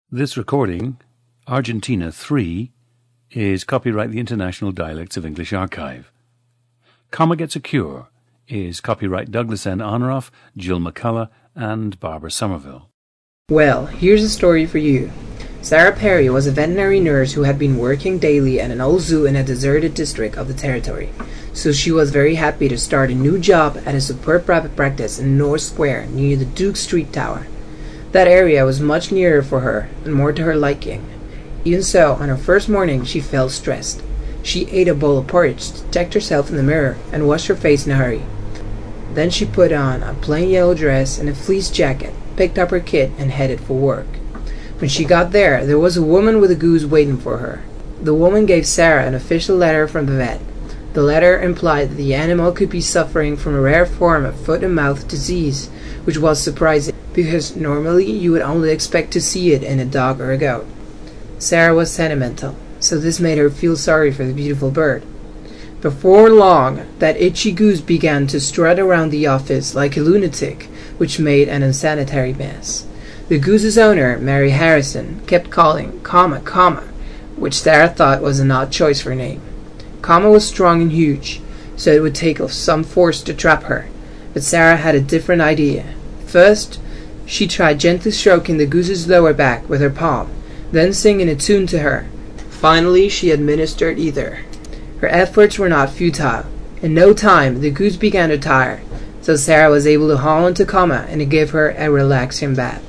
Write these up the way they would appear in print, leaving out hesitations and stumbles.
This recording, Argentina 3, is copyright the International Dialects of English Archive. Comma Gets a Cure is copyright Douglas N. Honoraff, Jill McCullough, and Barbara Somerville. Well, here's a story for you. Sarah Perry was a veterinary nurse who had been working daily at an old zoo in a deserted district of the territory, so she was very happy to start a new job at a superb private practice in North Square near the Duke Street Tower. That area was much nearer for her and more to her liking. Even so, on her first morning she felt stressed. She ate a bowl of porridge, checked herself in the mirror, and washed her face in a hurry. Then she put on a plain yellow dress and a fleece jacket, picked up her kit, and headed for work. When she got there was a woman with a goose waiting for her. The woman gave Sarah an official letter from the vet. The letter implied that the animal could be suffering from a rare form of foot-and-mouth disease, which was surprising, because normally you would only expect to see it in a dog or a goat. Sarah was sentimental, so this made her feel sorry for the beautiful bird. Before long, that itchy goose began to strut around the office like a lunatic, which made an unsanitary mess. The goose's owner, Mary Harrison, kept calling Comma, Comma, which Sarah thought was an odd choice for a name. Comma was strong and huge, so it would take some force to trap her, but Sarah had a different idea. First, she tried gently stroking the goose's lower back with her palm, then singing a tune to her. Finally, she administered either. Her efforts were not futile. In no time, the goose began to tire, so Sarah was able to haul into Comma and give her a relaxing bath.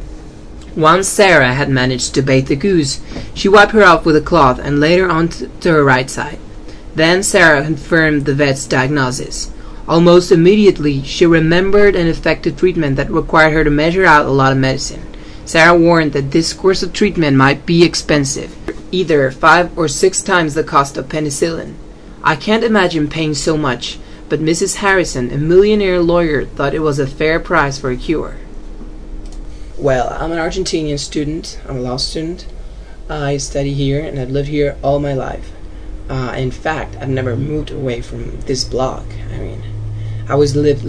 Once Sarah had managed to bathe the goose, she wiped her off with a cloth and laid her on to her right side. Then Sarah confirmed the vet's diagnosis. Almost immediately, she remembered an effective treatment that required her to measure out a lot of medicine. Sarah warned that this course of treatment might be expensive, either 5 or 6 times the cost of penicillin. I can't imagine paying so much, but Mrs. Harrison, a millionaire lawyer, thought it was a fair price for a cure. Well, I'm an Argentinian student. I'm a law student. I study here, and I've lived here all my life. In fact, I've never moved away from this block. I always lived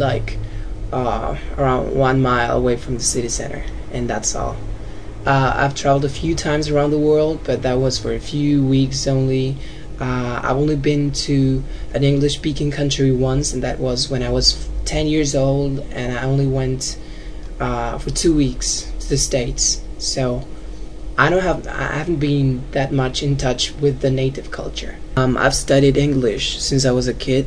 around 1 mile away from the city center, and that's all. I've traveled a few times around the world, but that was for a few weeks only. I've only been to an English-speaking country once, and that was when I was 10 years old, and I only went for 2 weeks to the States. So I haven't been that much in touch with the native culture. I've studied English since I was a kid.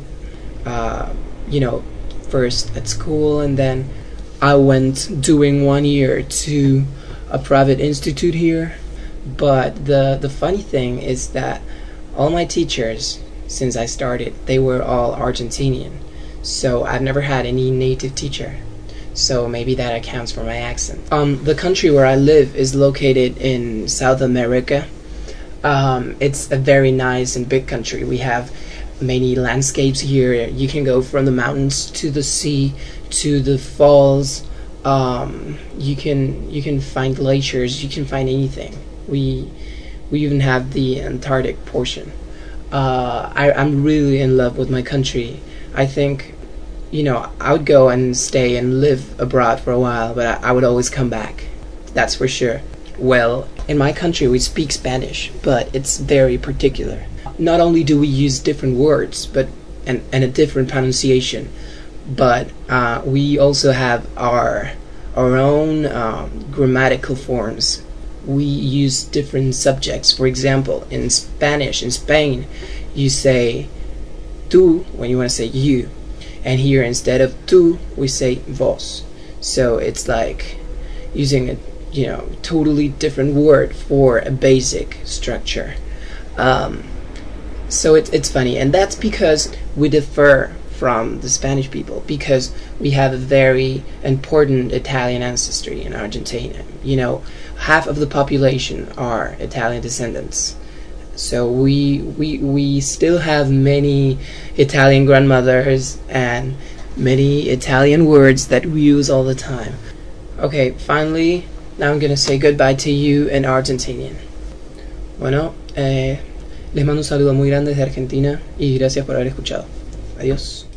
First at school, and then I went doing 1 year to a private institute here. But the funny thing is that all my teachers, since I started, they were all Argentinian. So I've never had any native teacher. So maybe that accounts for my accent. The country where I live is located in South America. It's a very nice and big country. We have many landscapes here. You can go from the mountains to the sea to the falls. You can find glaciers. You can find anything. We even have the Antarctic portion. I'm really in love with my country. I think I would go and stay and live abroad for a while, but I would always come back. That's for sure. Well, in my country we speak Spanish, but it's very particular. Not only do we use different words and a different pronunciation, but we also have our own grammatical forms. We use different subjects. For example, in Spanish, in Spain, you say tú when you want to say you. And here, instead of tú, we say vos. So it's like using a totally different word for a basic structure. So it's funny, and that's because we differ from the Spanish people, because we have a very important Italian ancestry in Argentina. Half of the population are Italian descendants. So we still have many Italian grandmothers and many Italian words that we use all the time. Okay, finally, now I'm gonna say goodbye to you in Argentinian. Bueno, les mando un saludo muy grande desde Argentina y gracias por haber escuchado. Adiós.